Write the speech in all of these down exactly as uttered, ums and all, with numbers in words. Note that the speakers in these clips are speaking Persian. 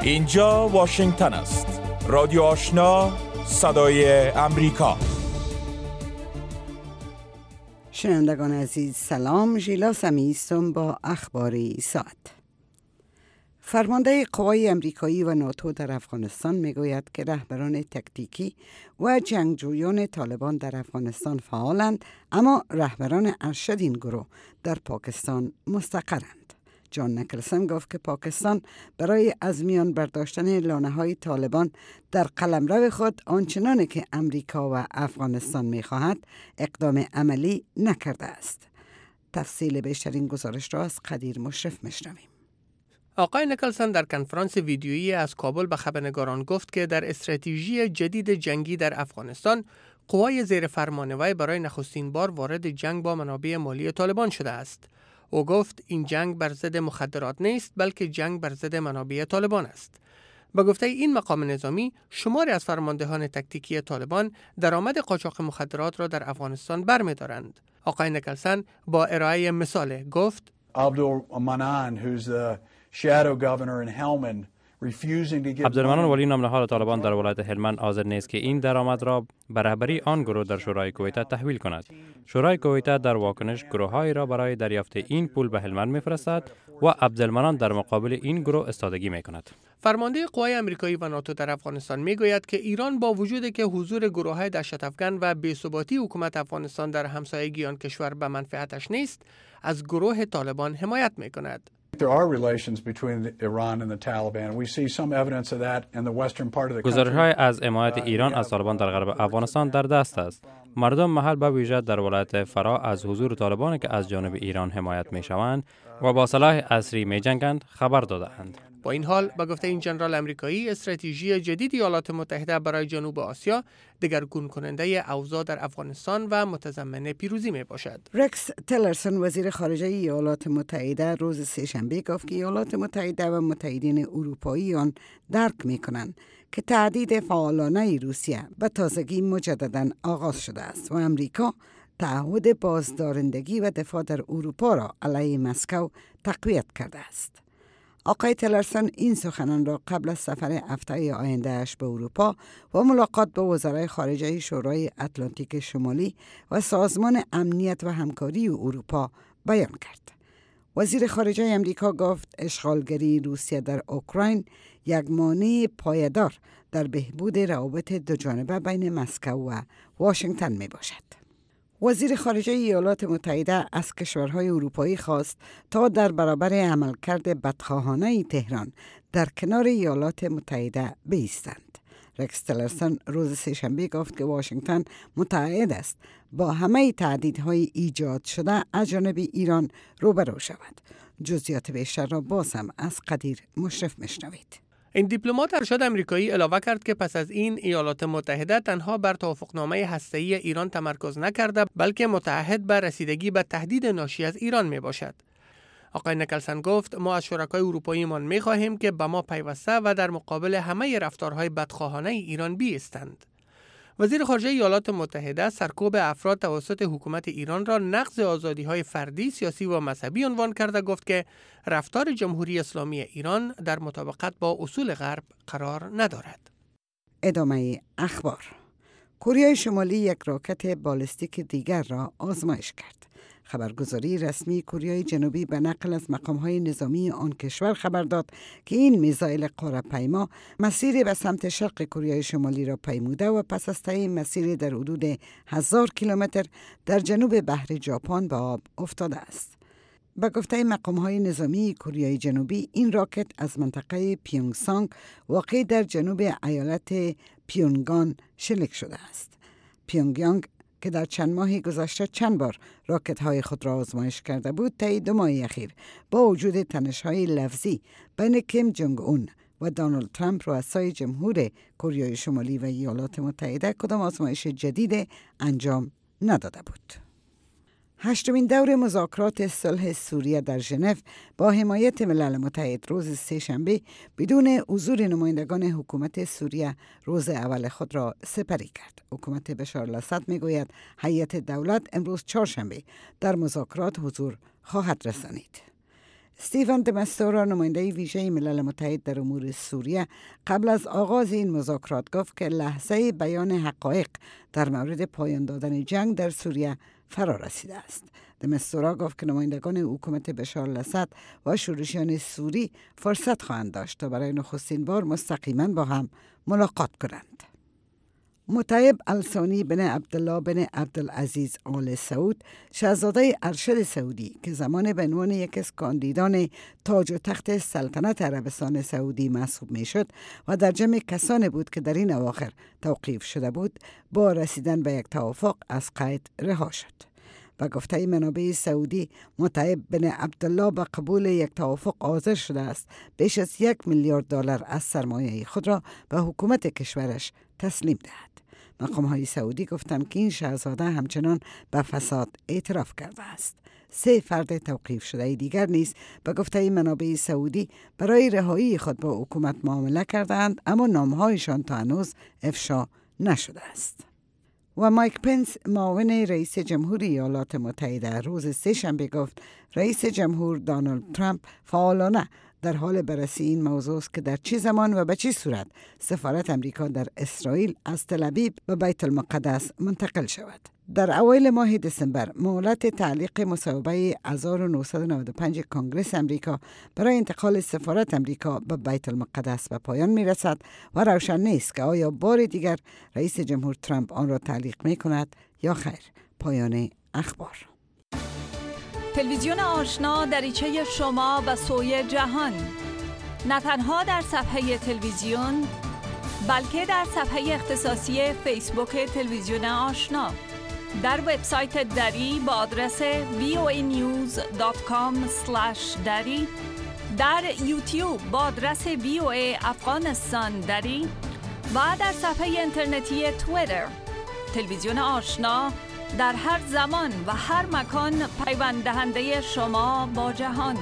اینجا واشنگتن است. رادیو آشنا، صدای امریکا. شنوندگان عزیز سلام، ژیلا سمی هستم با اخبار ساعت. فرمانده قوای امریکایی و ناتو در افغانستان میگوید که رهبران تکتیکی و جنگجویان طالبان در افغانستان فعالند، اما رهبران ارشد این گروه در پاکستان مستقرند. جان نیکلسن گفت که پاکستان برای از میان برداشتن لانه‌های طالبان در قلمرو خود آنچنانی که امریکا و افغانستان می‌خواهد اقدام عملی نکرده است. تفصیل بیشتر این گزارش را از قدیر مشرف می‌شنویم. آقای نیکلسن در کنفرانس ویدیویی از کابل به خبرنگاران گفت که در استراتژی جدید جنگی در افغانستان قوای زیر فرمان وی برای نخستین بار وارد جنگ با منابع مالی طالبان شده است. او گفت این جنگ بر ضد مخدرات نیست، بلکه جنگ بر ضد منابع طالبان است. به گفته این مقام نظامی، شماری از فرماندهان تکتیکی طالبان درآمد قاچاق مخدرات را در افغانستان برمی‌دارند. آقای نیکلسن با ارائه مثال گفت عبدالمنان who's the shadow governor in Helmand عبدالمنان ولی نامنهاد طالبان در ولایت هلمند حاضر نیست که این درآمد را به رهبری آن گروه در شورای کویت تحویل کند. شورای کویت در واکنش گروه‌هایی را برای دریافت این پول به هلمند می‌فرستد و عبدالمنان در مقابل این گروه استادگی می‌کند. فرمانده قوای امریکایی و ناتو در افغانستان میگوید که ایران با وجود که حضور گروه‌های دهشت افکن و بی‌ثباتی حکومت افغانستان در همسایگی آن کشور به منفعتش نیست، از گروه طالبان حمایت می‌کند. گزارش‌های از حمایت ایران از طالبان در غرب افغانستان در دست است. مردم محل به ویژه در ولایت فرا از حضور طالبان که از جانب ایران حمایت می‌شوند و با سلاح عصری می‌جنگند خبر داده‌اند. با این حال، با گفته این جنرال امریکایی، استراتژی جدید ایالات متحده برای جنوب آسیا دگرگون کننده اوضاع در افغانستان و متضمن پیروزی می باشد. رکس تیلرسون وزیر خارجه ایالات متحده روز سه‌شنبه گفت که ایالات متحده و متحدین اروپایی آن درک می کنند که تهدید فعالانه روسیه به تازگی مجددا آغاز شده است و امریکا تعهد بازدارندگی و دفاع در اروپا را علیه مسکو تقویت کرده است. آقای تیلرسون این سخنان را قبل از سفر هفته آینده اش به اروپا و ملاقات با وزرای خارجه شورای اتلانتیک شمالی و سازمان امنیت و همکاری اروپا بیان کرد. وزیر خارجه امریکا گفت اشغالگری روسیه در اوکراین یک مانع پایدار در بهبود روابط دوجانبه بین مسکو و واشنگتن می باشد. وزیر خارجه ایالات متحده از کشورهای اروپایی خواست تا در برابر عملکرد بدخواهانه تهران در کنار ایالات متحده بایستند. رکس تیلرسون روز سه‌شنبه گفت که واشنگتن متعهد است با همه تهدیدهای ایجاد شده از جانب ایران روبرو شود. جزئیات بیشتر را باز هم از قدیر مشرف میشنوید. این دیپلمات ارشد امریکایی علاوه کرد که پس از این ایالات متحده تنها بر توافقنامه هسته‌ای ایران تمرکز نکرده، بلکه متعهد به رسیدگی به تهدید ناشی از ایران می باشد. آقای نیکلسن گفت ما از شرکای اروپاییمان می خواهیم که به ما پیوسته و در مقابل همه رفتارهای بدخواهانه ایران بایستند. وزیر خارجه ایالات متحده سرکوب افراد توسط حکومت ایران را نقض آزادی‌های فردی، سیاسی و مذهبی عنوان کرده گفت که رفتار جمهوری اسلامی ایران در مطابقت با اصول غرب قرار ندارد. ادامه اخبار. کره شمالی یک راکت بالستیک دیگر را آزمایش کرد. خبرگزاری رسمی کره جنوبی به نقل از مقام‌های نظامی آن کشور خبر داد که این میزایل قاره‌پیما مسیر به سمت شرق کره شمالی را پیموده و پس از طی مسیر در حدود هزار کیلومتر در جنوب بحر ژاپن به آب افتاده است. به گفته مقام‌های نظامی کره جنوبی این راکت از منطقه پیونگسانگ واقع در جنوب ایالت پیونگان شلیک شده است. پیونگیانگ که در چند ماه گذشته چند بار راکت‌های خود را آزمایش کرده بود، طی دو ماه اخیر با وجود تنش‌های لفظی بین کیم جونگ اون و دونالد ترامپ رؤسای جمهور کره شمالی و ایالات متحده کدام آزمایش جدید انجام نداده بود. هشتمین دور مذاکرات صلح سوریه در ژنو با حمایت ملل متحد روز سه‌شنبه بدون حضور نمایندگان حکومت سوریه روز اول خود را سپری کرد. حکومت بشار الاسد میگوید هیئت دولت امروز چهارشنبه در مذاکرات حضور خواهد رسانید. استیفن د مستورا نماینده ویژه ملل متحد در امور سوریه قبل از آغاز این مذاکرات گفت که لحظه بیان حقایق در مورد پایان دادن جنگ در سوریه فرا رسیده است. د مستورا گفت که نمایندگان حکومت بشار الاسد و شورشیان سوری فرصت خواهند داشت تا برای نخستین بار مستقیما با هم ملاقات کنند. مطیب الثانی بن عبدالله بن عبدالعزیز آل سعود، شاهزاده ارشد سعودی که زمان به عنوان یکی از کاندیدان تاج و تخت سلطنت عربستان سعودی محسوب می شد و در جمع کسانی بود که در این اواخر توقیف شده بود، با رسیدن به یک توافق از قید رها شد. و گفته منابع سعودی، مطیب بن عبدالله به قبول یک توافق حاضر شده است بیش از یک میلیارد دلار از سرمایه خود را به حکومت کشورش تسلیم دهد. مقام‌های سعودی گفتند که این شاهزاده همچنان به فساد اعتراف کرده است. سه فرد توقیف شده دیگر نیز به گفته منابع سعودی برای رهایی خود با حکومت معامله کردند، اما نامهایشان تا هنوز افشا نشده است. و مایک پنس، معاون رئیس جمهور ایالات متحده، روز سه‌شنبه گفت رئیس جمهور دونالد ترامپ فعالانه در حال بررسی این موضوع است که در چه زمان و به چه صورت سفارت امریکا در اسرائیل از تل‌آویو به بیت المقدس منتقل شود. در اوایل ماه دسامبر مهلت تعلیق مصوبه هزار و نهصد و نود و پنج کنگره امریکا برای انتقال سفارت امریکا به بیت المقدس به پایان می رسد و روشن نیست که آیا بار دیگر رئیس جمهور ترامپ آن را تعلیق می کند یا خیر. پایان اخبار. تلویزیون آشنا دریچه شما و سوی جهان، نه تنها در صفحه تلویزیون بلکه در صفحه اختصاصی فیسبوک تلویزیون آشنا، در وبسایت دری با آدرس وی او ای نیوز دات کام اسلش دری، در یوتیوب با آدرس وی او ای افغانستان دری و در صفحه اینترنتی توییتر. تلویزیون آشنا در هر زمان و هر مکان پیوند دهنده شما با جهان.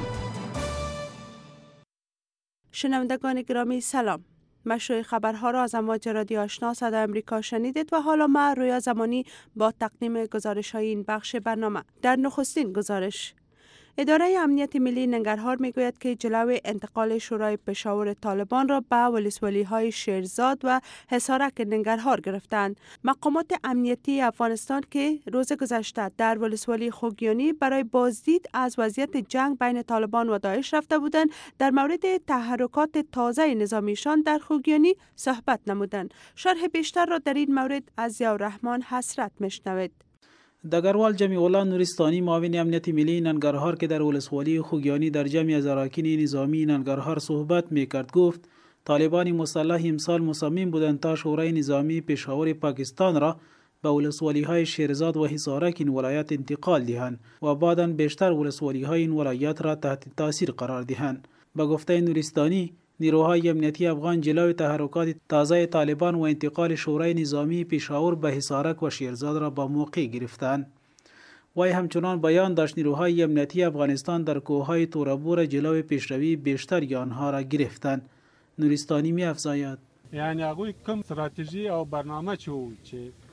شنوندگان گرامی سلام. مشروع خبرها را از امواج رادیو آشنا صدای امریکا شنیدید و حالا ما رویا زمانی با تقدیم گزارش های این بخش برنامه. در نخستین گزارش، اداره امنیت ملی ننگرهار میگوید که جلوی انتقال شورای پشاور طالبان را به ولسوالی های شیرزاد و حصارک ننگرهار گرفتند. مقامات امنیتی افغانستان که روز گذشته در ولسوالی خوگیانی برای بازدید از وضعیت جنگ بین طالبان و داعش رفته بودند، در مورد تحرکات تازه نظامیشان در خوگیانی صحبت نمودند. شرح بیشتر را در این مورد از ضیاءالرحمن حسرت میشنوید. دگروال جمیع الله نورستانی، معاون امنیت ملی ننگرهار که در ولسوالی خوگیانی در جمع از اراکین نظامی ننگرهار صحبت میکرد، گفت طالبان مسلح امسال مصمم بودند تا شورای نظامی پشاور پاکستان را به ولسوالی های شیرزاد و حصارک این ولایت انتقال دهند و بعداً بیشتر ولسوالی های این ولایت را تحت تاثیر قرار دهند. به گفته نورستانی، نیروهای امنیتی افغان جلوی تحرکات تازه طالبان و انتقال شورای نظامی پشاور به حصارک و شیرزاد را با موقع گرفتند. وی همچنان بیان داشت نیروهای امنیتی افغانستان در کوههای تورابور جلوی پیشروی بیشتر آنها را گرفتند. نورستانی می افزاید: یعنی هغوی کوم استراتژی او برنامه چو چې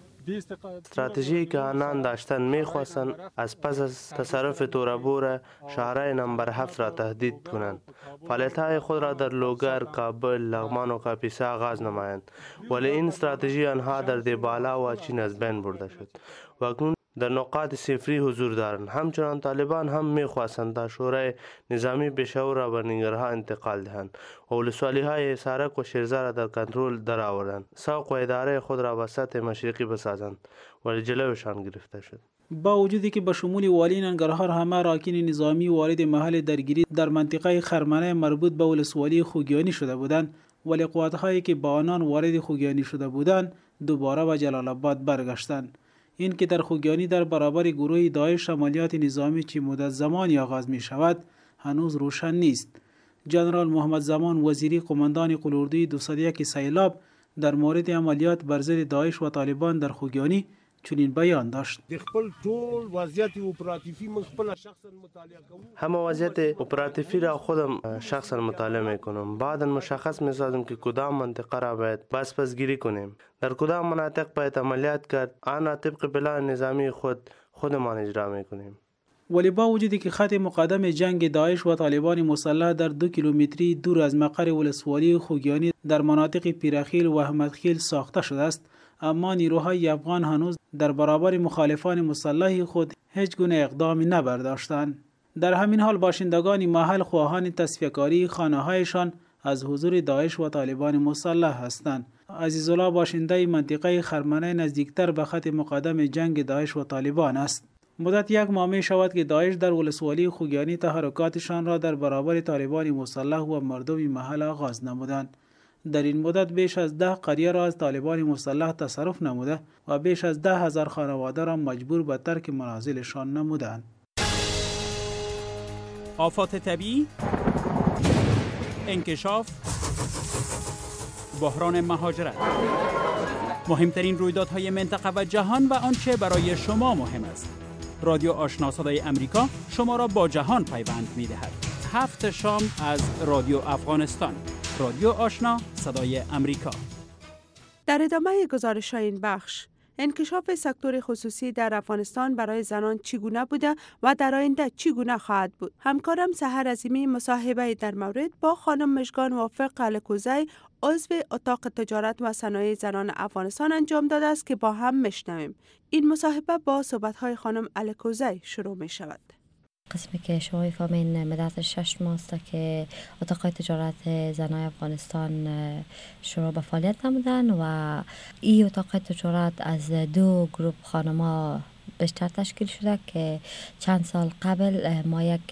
استراتژی که آنان داشتن میخواستند از پس از تصرف تورابور شهرهای نمبر هفت را تهدید کنند. فعالیت‌های خود را در لوگر، کابل، لغمان و کاپیسا آغاز نمایند، ولی این استراتژی آنها در دیبالا و چین از بین برده شد و اکنون در نقاط صفری حضور دارند. همچنان طالبان هم میخواستند تا شورای نظامی پشاور را به ننگرهار انتقال دهند و ولسوالی های حصارک و شیرزاد را در کنترل درآورند، ساق و اداره خود را به سطح مشرقی بسازند، ولی جلوشان گرفته شد. با وجودی که به شمول والی ننگرهار همه اراکین نظامی وارد محل درگیری در منطقه خرمنه مربوط به ولسوالی خوگیانی شده بودند، ولی قوات‌هایی که با آنان وارد خوگیانی شده بودند دوباره به جلال آباد برگشتند. این که در خوگیانی در برابر گروه داعش عملیات نظامی چه مدت زمانی آغاز می شود هنوز روشن نیست. جنرال محمد زمان وزیری، قماندان قلوردوی دویست و یک سیلاب، در مورد عملیات بر ضد داعش و طالبان در خوگیانی چنین بیان داشت: همه وضعیت اپراتیفی را خودم شخصا مطالعه میکنم. بعدا مشخص میسازم که کدام منطقه را باید پس پس گیری کنیم، در کدام مناطق باید عملیات کرد. آن را طبق پلان نظامی خود خودمان اجرا میکنیم. ولی با وجودی که خط مقدم جنگ داعش و طالبان مسلح در دو کیلومتری دور از مقر ولسوالی خوگیانی در مناطق پیرخیل و احمدخیل ساخته شده است، اما نیروهای افغان هنوز در برابر مخالفان مسلح خود هیچ گونه اقدامی نبرداشتند. در همین حال باشندگان محل خواهان تصفیه‌کاری خانه‌هایشان از حضور داعش و طالبان مسلح هستند. عزیزالله باشنده منطقه خرمنه نزدیکتر به خط مقدم جنگ داعش و طالبان است. مدت یک ماه می شود که داعش در ولسوالی خوگیانی تحرکاتشان را در برابر طالبان مسلح و مردم محل آغاز نمودند. در این مدت بیش از ده قریه را از طالبان مسلح تصرف نموده و بیش از ده هزار خانواده را مجبور به ترک منازلشان نمودند. آفات طبیعی، انکشاف، بحران مهاجرت، مهمترین رویدادهای منطقه و جهان و آنچه برای شما مهم است. رادیو آشنا صدای امریکا شما را با جهان پیوند می‌دهد. هفت شام از رادیو افغانستان. رادیو آشنا صدای امریکا. در ادامه گزارش این بخش، انکشاف سکتور خصوصی در افغانستان برای زنان چگونه بوده و در آینده چگونه خواهد بود. همکارم سحر عظیمی مصاحبه در مورد با خانم مژگان موفق الکوزی، عضو اتاق تجارت و صنایع زنان افغانستان انجام داده است که با هم میشنویم. این مصاحبه با صحبت‌های خانم الکوزی شروع می شود. قسمی که شما میفهمین مدت شش ماست که اتاق تجارت زنای افغانستان شروع به فعالیت نمودن و این اتاق تجارت از دو گروه خانما بیشتر تشکیل شده که چند سال قبل ما یک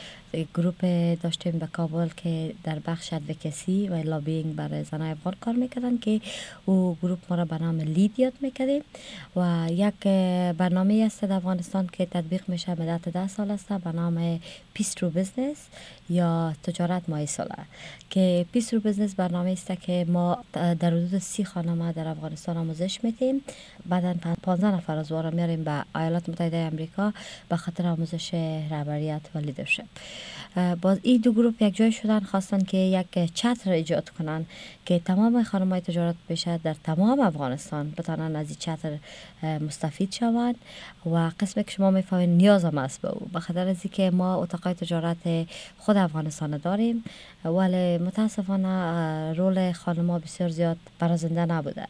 گروپ داشتیم به کابل که در بخش ادوکسی و لابینگ برای زنای افغان کار میکردن که او گروپ ما را به نام لید یاد میکردیم و یک برنامه است در افغانستان که تطبیق میشه مدت ده سال است به نام پیس ترو بزنس یا تجارت مایساله که پیس ترو بزنس برنامه است که ما در حدود سی خانم در افغانستان آموزش میدیم، بعدا پانزده نفر از وارا میاریم به ایالات متحده آمریکا به خاطر آموزش رهبریت و لیدرشپ. باز این دو گروه یک جای شدن، خواستن که یک چتر ایجاد کنن که تمام خانم‌های تجارت بشه در تمام افغانستان بتونن از این چتر مستفید شوند و قسمی که شما میفهمید نیاز هم است به او، به خاطر از اینکه ما اتاقای تجارت خود افغانستان داریم ولی متاسفانه رول خانم‌ها بسیار زیاد برازنده نبوده.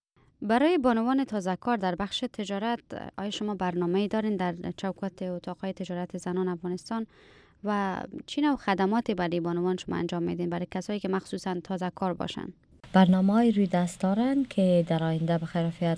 برای بانوان تازه کار در بخش تجارت آیا شما برنامه‌ای دارین در چوکات اتاق‌های تجارت زنان افغانستان و چی نوع خدماتی برای بانوان شما انجام میدین برای کسایی که مخصوصا تازه کار باشن؟ برنامه‌های روی دست دارن که در آینده به خیرافیت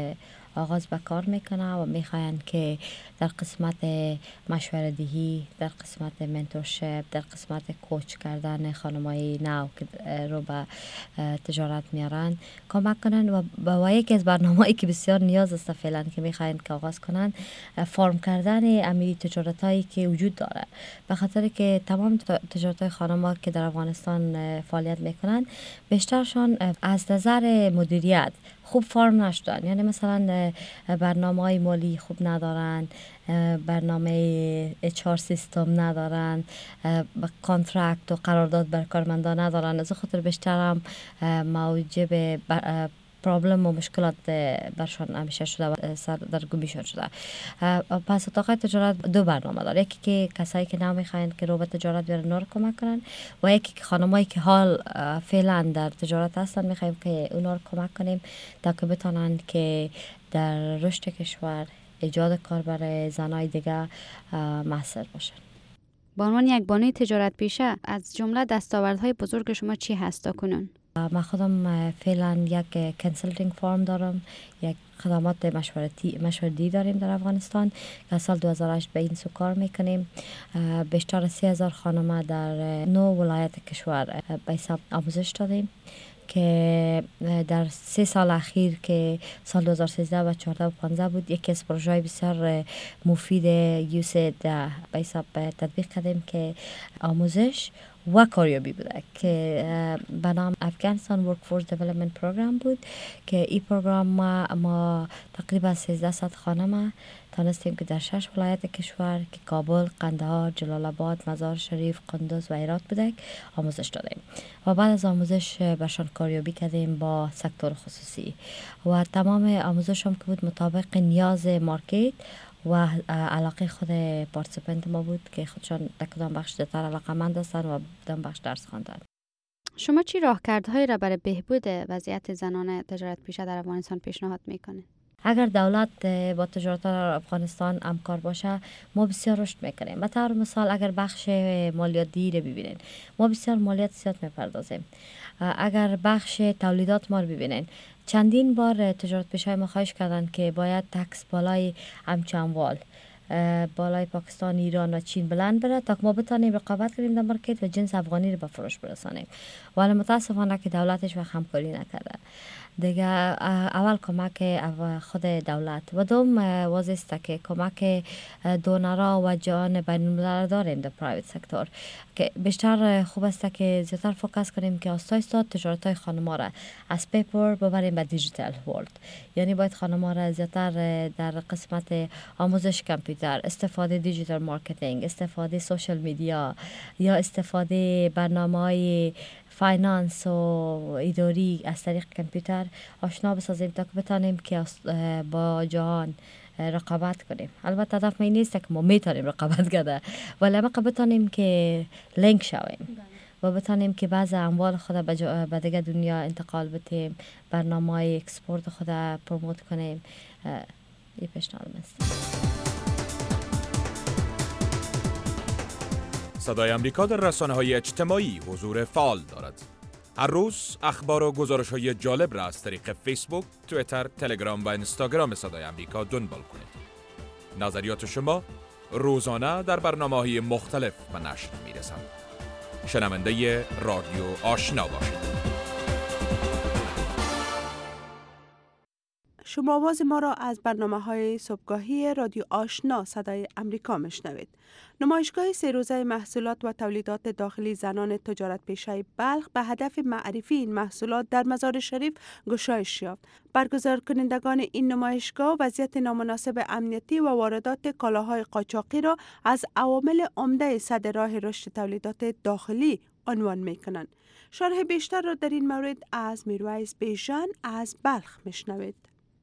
آغاز به کار میکنه و میخواین که در قسمت مشوره دهی، در قسمت منتورشپ، در قسمت کوچ کردن خانمای نو که رو به تجارت میارن کمک کنن و با یکی از برنامه‌ای که بسیار نیاز است فعلا که میخواین که آغاز کنن فرم کردن امی تجارتایی که وجود داره، به خاطر که تمام تجارتای خانم‌ها که در افغانستان فعالیت میکنن بیشترشان از نظر مدیریت خوب فرم نشدن، یعنی مثلا برنامه‌های مالی خوب ندارن، برنامه اچ آر سیستم ندارن، کانترکت و قرارداد بر کارمندان ندارن، از خاطر بیشتر هم موجب پرابلم و مشکلات برشان همیشه شده و سردرگمیشان شده. پس اتاق تجارت دو برنامه داره، یکی که کسایی که نمیخواین که رو به تجارت بیارن نور کمک کنن و یکی که خانمایی که حال فعلا در تجارت هستن میخوایم که اونا رو کمک کنیم تا که بتونن که در رشد کشور ایجاد کار برای زنای دیگه موثر باشن. به عنوان یک بانوی تجارت پیشه از جمله دستاوردهای بزرگ شما چی هست تا کنون؟ من خودم فعلا یک کنسلتینگ فارم دارم، یک خدمات مشورتی مشورتی داریم در افغانستان که سال دو هزار و هشت به این سو کار میکنیم. بیشتر از سی هزار خانم در نو ولایت کشور به حساب آموزش دادیم که در سه سال اخیر که سال دو هزار و سیزده و چهارده و پانزده بود یکی از پروژه‌های بسیار مفید یوسید به حساب تطبیق کردیم که آموزش و کاریابی بوده که به نام افغانستان ورکفورس دیولپمنت پروگرام بود که این پروگرام ما, ما تقریبا سیزده صد خانم تانستیم که در شش ولایت کشور که کابل، قندهار، جلال آباد، مزار شریف، قندوز و هرات بوده آموزش دادیم و بعد از آموزش برشان کاریابی کردیم با سکتور خصوصی و تمام آموزش هم که بود مطابق نیاز مارکت و علاقه خود پارتیسیپنت ما بود که خودشان در کدام بخش زیادتر علاقه‌مند هستند و کدام بخش درس خواندند. شما چی راهکردهایی را برای بهبود وضعیت زنان تجارت پیشه در افغانستان پیشنهاد میکنید؟ اگر دولت با تجارت افغانستان همکار باشه ما بسیار رشد میکنیم. به طور مثال اگر بخش مالیاتی رو ببینین ما بسیار مالیات زیاد میپردازیم. اگر بخش تولیدات ما رو ببینین چندین بار تجارت پیشه ما خواهش کردن که باید تکس بالای همچو اموال بالای پاکستان، ایران و چین بلند بره تا که ما بتانیم رقابت کنیم در مارکت و جنس افغانی رو به فروش برسانیم. ولی متاسفانه که دولتش و همکاری نکرده. دیگه اول کمک خود دولت و دوم واضح است که کمک دونرها و جهان بین الملل داریم در پرایوت سکتور که بیشتر خوب است که زیادتر فوکس کنیم که آستا آستا تجارت های خانم‌ها را از پیپر ببریم به دیجیتال ورلد. یعنی باید خانم‌ها را زیادتر در قسمت آموزش کامپیوتر، استفاده دیجیتال مارکتینگ، استفاده سوشال میدیا یا استفاده برنامه‌های فاینانس و اداری از طریق کامپیوتر آشنا بسازیم تا که بتانیم که با جهان رقابت کنیم. البته هدف این نیست که ما میتونیم رقابت کرده ولی ما بتانیم که لینک شویم و بتانیم که بعض اموال خود به دیگه دنیا انتقال بدیم، برنامه‌های اکسپورت خود پروموت کنیم. یه پیشنهاد است. صدای امریکا در رسانه‌های اجتماعی حضور فعال دارد. هر روز اخبار و گزارش‌های جالب را از طریق فیسبوک، توییتر، تلگرام و اینستاگرام صدای امریکا دنبال کنید. نظریات شما روزانه در برنامه‌های مختلف به نشر می‌رسند. شنونده رادیو آشنا باشید. شما آواز ما را از برنامه‌های صبحگاهی رادیو آشنا صدای امریکا میشنوید. نمایشگاه سه روزه محصولات و تولیدات داخلی زنان تجارت پیشه بلخ به هدف معرفی این محصولات در مزار شریف گشایش یافت. برگزار کنندگان این نمایشگاه وضعیت نامناسب امنیتی و واردات کالاهای قاچاقی را از عوامل عمده سد راه رشد تولیدات داخلی عنوان می‌کنند. شرح بیشتر را در این مورد از میرویس بیژن از بلخ میشنوید.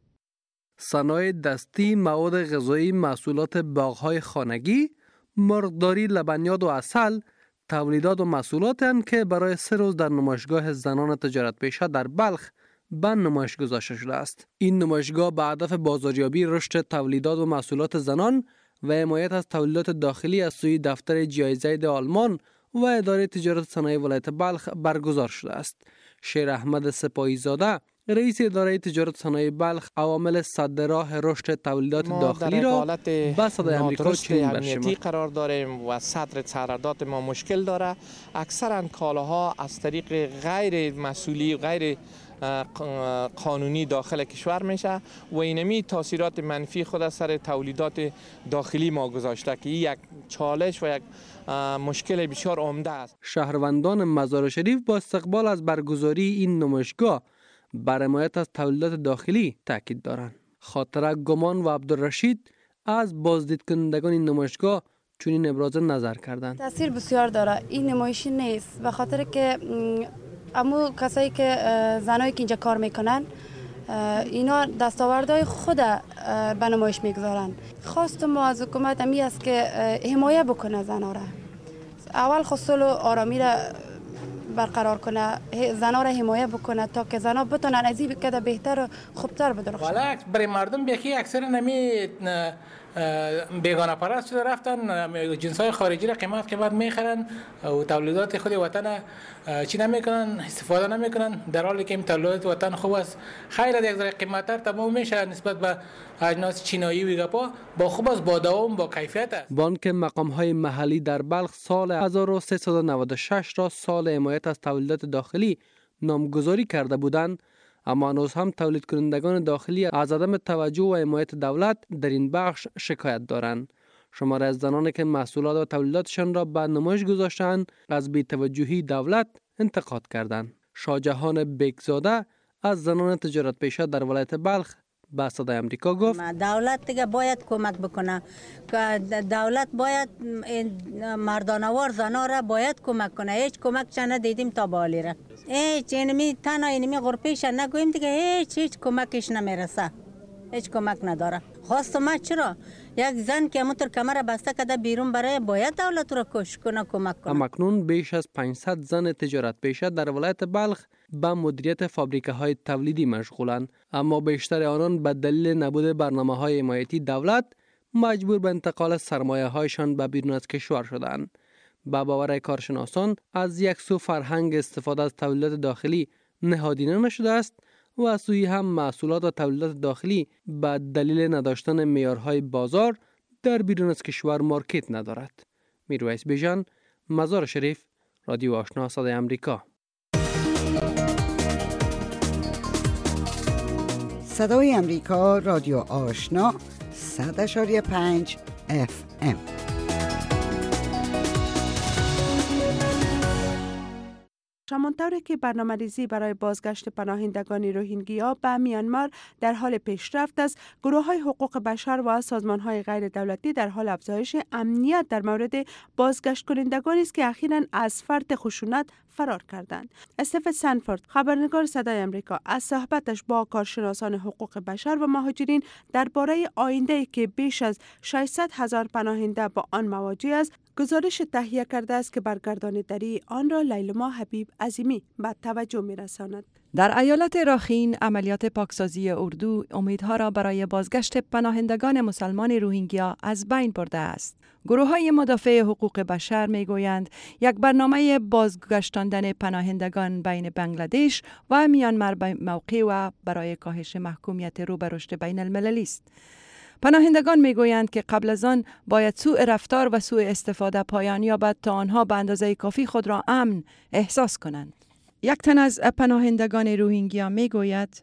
صنایع دستی، مواد غذایی، محصولات باغ‌های خانگی، مرغداری، لبنیات و عسل تولیدات و محصولاتند که برای سه روز در نمایشگاه زنان تجارت پیشه در بلخ به نمایش گذاشته شده است. این نمایشگاه به هدف بازاریابی رشد تولیدات و محصولات زنان و حمایت از تولیدات داخلی از سوی دفتر جایزه آلمان و اداره تجارت صنایع ولایت بلخ برگزار شده است. شیر احمد سپاهی زاده رئیس اداره تجارت صنایع بلخ عوامل سد راه رشد تولیدات داخلی را به صدای امریکا چنین امنیتی قرار داریم و سطر قرارداد ما مشکل داره. اکثرا کالاها از طریق غیر مسئولی غیر قانونی داخل کشور میشه و اینمی تاثیرات منفی خود سر تولیدات داخلی ما گذاشته که یک چالش و یک مشکل بسیار عمده است. شهروندان مزار شریف با استقبال از برگزاری این نمایشگاه بر حمایت از تولیدات داخلی تاکید دارند. خاطره گمان و عبدالرشید از بازدید کنندگان این نمایشگاه چنین ابراز نظر کردند. تاثیر بسیار داره. این نمایشی نیست به خاطر که امو کسایی که زنایی که اینجا کار میکنن اینا دستاوردهای خود به نمایش میگذارن. خواست ما از حکومت امی است که حمایت بکنه زنها را. اول خصوص آرامی را برقرار کنه، زنها را حمایت بکنه تا که زنها بتونن از این بکده بهتر و خوبتر بدرخشن. والا برای مردم بیکی اکثر نمی بیگانه پرست شده رفتن جنسای خارجی را قیمت قیمت میخرن و تولیدات خود وطن چی نمیکنن، استفاده نمیکنن، در حالی که این تولیدات وطن خوب است. خیلی یک ذره قیمت‌تر تمام میشه نسبت به اجناس چینایی و گپا، با خوب است، با دوام، با کیفیت است. بانک مقام‌های محلی در بلخ سال هزار و سیصد و نود و شش را سال حمایت از تولیدات داخلی نامگذاری کرده بودند، اما هنوز هم تولید کنندگان داخلی از عدم توجه و حمایت دولت در این بخش شکایت دارند. شماره از زنانی که محصولات و تولیداتشان را به نمایش گذاشتند از بی‌توجهی دولت انتقاد کردند. شاهجهان بیگزاده از زنان تجارت پیشه در ولایت بلخ به صدای امریکا گفت دولت دیگه باید کمک بکنه، دولت باید مردانوار زنا را باید کمک کنه. هیچ کمک چه ندیدیم تا بالی را، هیچ اینمی تنها اینمی غرپیش نگویم دیگه، هیچ هیچ کمکش نمیرسه، هیچ کمک نداره. خواست ما چرا یک زن که همونطور کمر بسته کده بیرون برای باید دولت را کش کنه کمک کنه. همکنون بیش از پانصد زن تجارت پیشه در ولایت بلخ به مدیریت فابریکه های تولیدی مشغولند، اما بیشتر آنان به دلیل نبود برنامه های حمایتی دولت مجبور به انتقال سرمایه هایشان به بیرون از کشور شدند. با باور کارشناسان از یک سو فرهنگ استفاده از تولیدات داخلی نهادینه نشده است و از سوی هم محصولات و تولیدات داخلی به دلیل نداشتن معیارهای بازار در بیرون از کشور مارکت ندارد. میرویس بیژن، مزار شریف، رادیو آشنا صدای امریکا. صدای امریکا، رادیو آشنا، صد اشاری پنج اف ام. همانطور که برنامه‌ریزی برای بازگشت پناهندگان روهینگیا به میانمار در حال پیشرفت است، گروه‌های حقوق بشر و سازمان‌های غیر دولتی در حال افزایش امنیت در مورد بازگشت کنندگانی است که اخیراً از فرط خشونت فرار کردند. استف سنفورد، خبرنگار صدای امریکا، از صحبتش با کارشناسان حقوق بشر و مهاجرین درباره آینده‌ای که بیش از ششصد هزار پناهنده با آن مواجه است، گزارش تهیه کرده است که برگرداندگی آن را لیلما حبیب عظیمی به توجه می‌رساند. در ایالت راخین، عملیات پاکسازی اردو امیدها را برای بازگشت پناهندگان مسلمان روهینگیا از بین برده است. گروه‌های مدافع حقوق بشر می‌گویند یک برنامه بازگشتاندن پناهندگان بین بنگلادش و میانمار به موقع و برای کاهش محکومیت رو به رشد بین المللی است. پناهندگان میگویند که قبل از آن باید سوء رفتار و سوء استفاده پایان یابد تا آنها به اندازه کافی خود را امن احساس کنند. یک تن از پناهندگان روهینگیا میگوید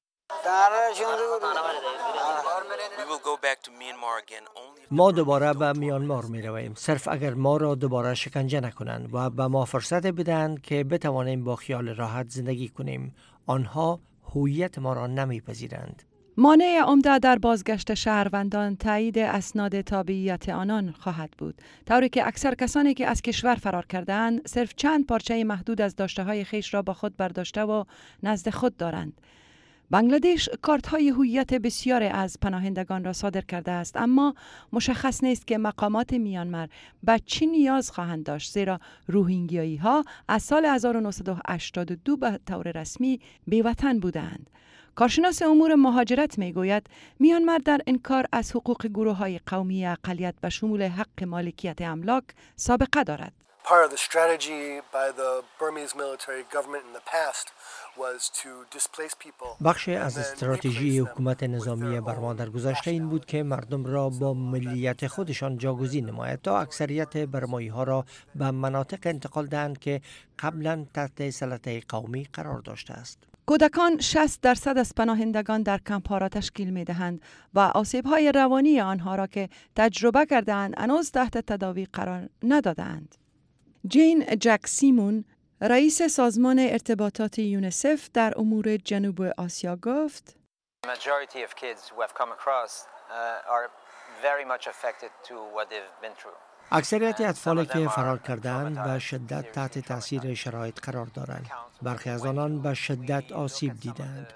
ما دوباره به میانمار می رویم صرف اگر ما را دوباره شکنجه نکنند و به ما فرصت بدهند که بتوانیم با خیال راحت زندگی کنیم. آنها هویت ما را نمیپذیرند. مانع عمده در بازگشت شهروندان تایید اسناد تابعیت آنان خواهد بود، طوری که اکثر کسانی که از کشور فرار کرده‌اند صرف چند پارچه محدود از داشته‌های خیش را با خود برداشته و نزد خود دارند. بنگلادش کارت‌های هویت بسیار از پناهندگان را صادر کرده است، اما مشخص نیست که مقامات میانمار به چی نیاز خواهند داشت، زیرا روهینگیایی‌ها از سال هزار و نهصد و هشتاد و دو به طور رسمی بی‌وطن بودند. کارشناس امور مهاجرت میگوید میانمار در انکار از حقوق گروه‌های قومی اقلیت به شمول حق مالکیت املاک سابقه دارد. Part of the strategy by the Burmese military government in the past was to displace people. بخشی از استراتژی حکومت نظامی برما در گذشته این بود که مردم را با ملیت خودشان جاگزین نماید تا اکثریت برمایی ها را به مناطق انتقال دهند که قبلا تحت سلطه قومی قرار داشته است. کودکان شصت درصد از پناهندگان در کمپ‌ها را تشکیل می‌دهند و آسیب‌های روانی آنها را که تجربه کرده‌اند هنوز تحت تداوی قرار ندادند. جین جک سیمون، رئیس سازمان ارتباطات یونیسف در امور جنوب آسیا گفت: majority of kids who have come across uh, are very much affected to what they've been through. اکثریت اطفالی که فرار کردند به شدت تحت تاثیر شرایط قرار دارند. برخی از آنان به شدت آسیب دیدند.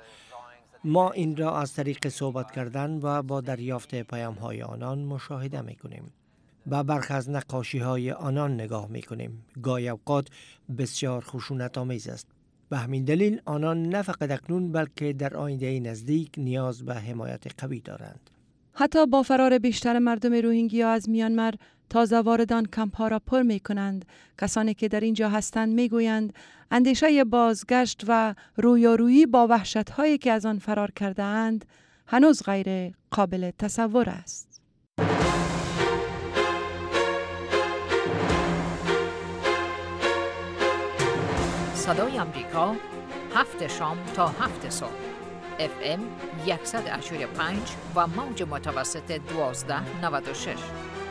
ما این را از طریق صحبت کردن و با دریافت پیام‌های آنان مشاهده می‌کنیم. با برخی از نقاشی‌های آنان نگاه می‌کنیم. گاهی اوقات بسیار خشونت آمیز است. به همین دلیل آنان نه فقط اکنون بلکه در آینده نزدیک نیاز به حمایت قوی دارند. حتی با فرار بیشتر مردم روهینگیا از میانمار، تازه واردان کمپ‌ها را پر می‌کنند. کسانی که در اینجا هستند می‌گویند اندیشه بازگشت و رویارویی با وحشت‌هایی که از آن فرار کرده‌اند هنوز غیر قابل تصور است. صدای امریکا، هفت شام تا هفت صبح، اف ام صد و پنج و موج متوسط دوازده نود و شش.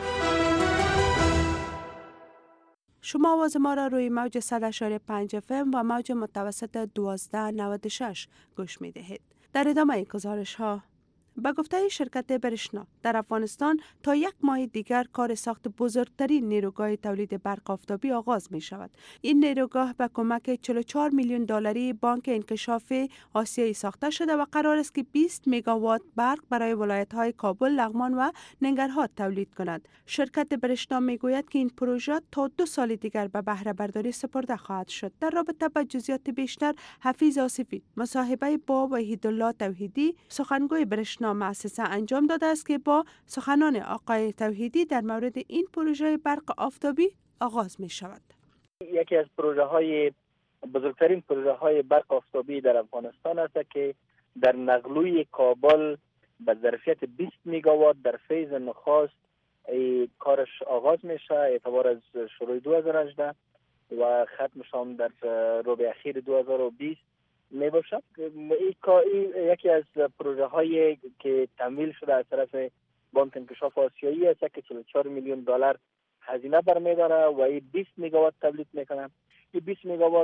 شما آواز ما را روی موج صد و پنج اف ام و موج متوسط دوازده نود و شش گوش می دهید. در ادامه گزارش ها، به گفته شرکت برشنا در افغانستان تا یک ماه دیگر کار ساخت بزرگترین نیروگاه تولید برق آفتابی آغاز می شود. این نیروگاه به کمک چهل و چهار میلیون دلاری بانک انکشاف آسیایی ساخته شده و قرار است که بیست مگاوات برق برای ولایت‌های کابل، لغمان و ننگرهار تولید کند. شرکت برشنا می گوید که این پروژه تا دو سال دیگر به بهره برداری سپرده خواهد شد. در رابطه با جزئیات بیشتر حفیظ آصفی مصاحبه با وحیدالله توحیدی سخنگوی برشنا مؤسسه انجام داده است که با سخنان آقای توحیدی در مورد این پروژه برق آفتابی آغاز می شود. یکی از پروژه های بزرگترین پروژه های برق آفتابی در افغانستان است که در نقلوی کابل به ظرفیت بیست مگاوات در فیز نخست کارش آغاز میشه اعتبار از شروع دو هزار و هجده و ختمش هم در ربع اخیر دو هزار و بیست می باشد. این یکی از پروژه هایی که تمویل شده از طرف بانک انکشاف آسیایی است که چهل و چهار میلیون دلار هزینه برمیداره و این بیست مگاوات تولید میکنه. این بیست مگاوات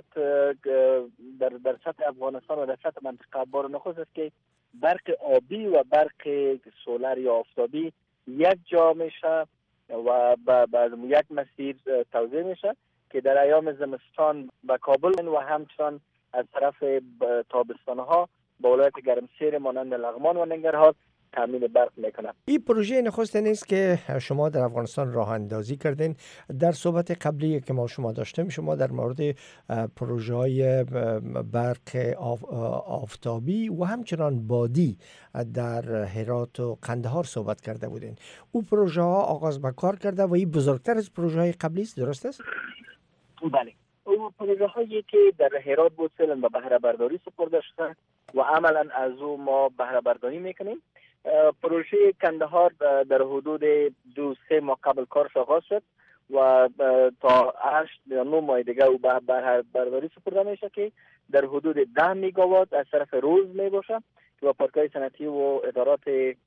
در در سطح افغانستان و در سطح منطقه بار نخست است که برق آبی و برق سولر یا آفتابی یک جا میشه و بعد یک مسیر توزیع میشه که در ایام زمستان به کابل و همچنان از طرف تابستانها با ولایت گرمسیر مانند لغمان و ننگرهار تامین برق میکنه. این پروژه نخست نیست که شما در افغانستان راه اندازی کردین. در صحبت قبلی که ما شما داشتیم شما در مورد پروژه های برق آفتابی و همچنان بادی در هرات و قندهار صحبت کرده بودین. او پروژه ها آغاز به کار کرده و این بزرگتر از پروژه های قبلی است، درست است؟ بله. او پروژه هایی که در هرات بود فعلا به بهره برداری سپرده شده و عملا از او ما بهره برداری میکنیم. پروژه کندهار در حدود دو سه ماه قبل کارش آغاز شد و تا هشت یا نه ماه دیگه او به بهره برداری سپرده میشه که در حدود ده مگاوات از طرف روز می باشه که با پارک‌های صنعتی و ادارات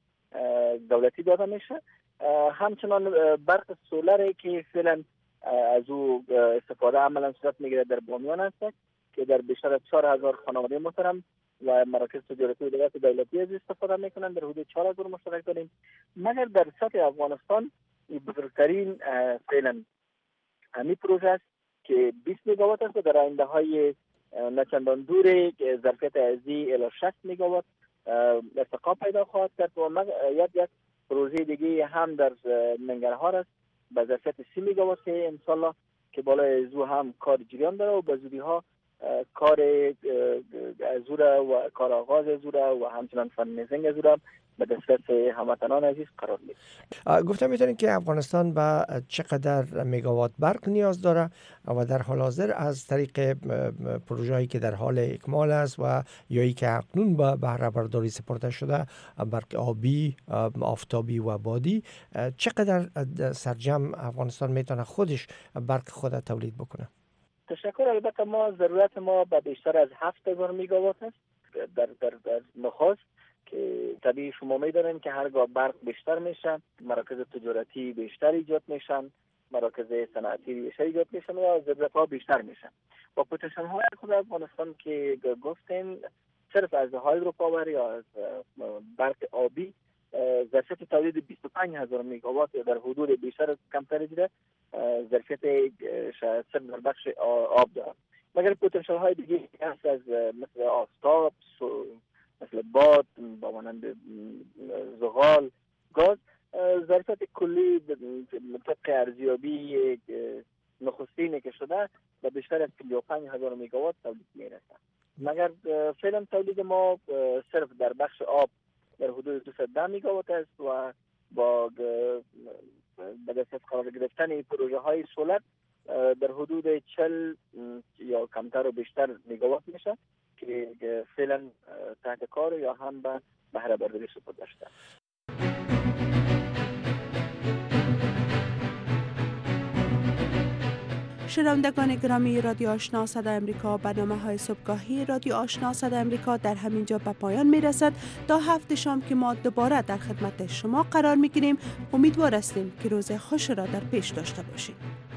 دولتی داده میشه. همچنان برق سولری که فعلا از او استفاده عملا صورت میگیره در بامیان است که در بیشتر از چهار هزار خانواده محترم و مراکز تجارتی و ادارات دولتی از استفاده میکنن. در حدود چهار هزار مشترک داریم. مگر در سطح افغانستان این بزرگترین فعلا همین پروژه است که بیست مگاوات است و در آینده های نچندان دور ظرفیت ارزی الی شصت مگاوات ارتقا پیدا خواهد کرد و یک یک پروژه دیگه هم در ننگرهار است به ظرفیت سی مگاوات که انشالله که بالای زو هم کار جریان داره و به زودی ها کار ازوره و کار آغاز ازوره و همچنان فنیزنگ ازوره به دسترس هموطنان عزیز قرار میده. گفته میتونید که افغانستان به چقدر مگاوات برق نیاز داره و در حال حاضر از طریق پروژه‌ای که در حال اکمال است و یا ای که اکنون به بهره برداری سپرده شده برق آبی، آفتابی و بادی چقدر سرجم افغانستان میتونه خودش برق خود تولید بکنه؟ تشکر. البته ما ضرورت ما به بیشتر از هفت هزار مگاوات است در در در نخست که طبیعی شما میدونین که هرگاه برق بیشتر میشه مراکز تجارتی بیشتر ایجاد میشن، مراکز صنعتی بیشتر ایجاد میشن و ضرورت ها بیشتر میشن. با پوتنشیال های خود افغانستان که گفتیم صرف از هایدروپاور یا از برق آبی ظرفیت تولید بیست و پنج هزار مگاوات در حدود بیشتر کمتر دیده ظرفیت صرف در بخش آب دارد. مگر پوتنشیال های دیگه هست از مثل آفتاب، مثل باد، با مانند زغال، گاز ظرفیت کلی طبق ارزیابی نخستینی که شده و بیشتر از پنجاه و پنج هزار مگاوات تولید میرسه. مگر فعلا تولید ما صرف در بخش آب در حدود دویست و ده مگاوات است و با به دست قرار گرفتن پروژه های سولر در حدود چهل یا کمتر و بیشتر مگاوات میشه که فعلا تحت کار یا هم به بهره برداری سپرده شده. شنوندگان گرامی رادیو آشنا صدای امریکا، برنامه‌های صبحگاهی رادیو آشنا صدای امریکا در همینجا به پایان میرسد. تا هفته شام که ما دوباره در خدمت شما قرار میگیریم. امیدوار هستیم که روز خوش را در پیش داشته باشید.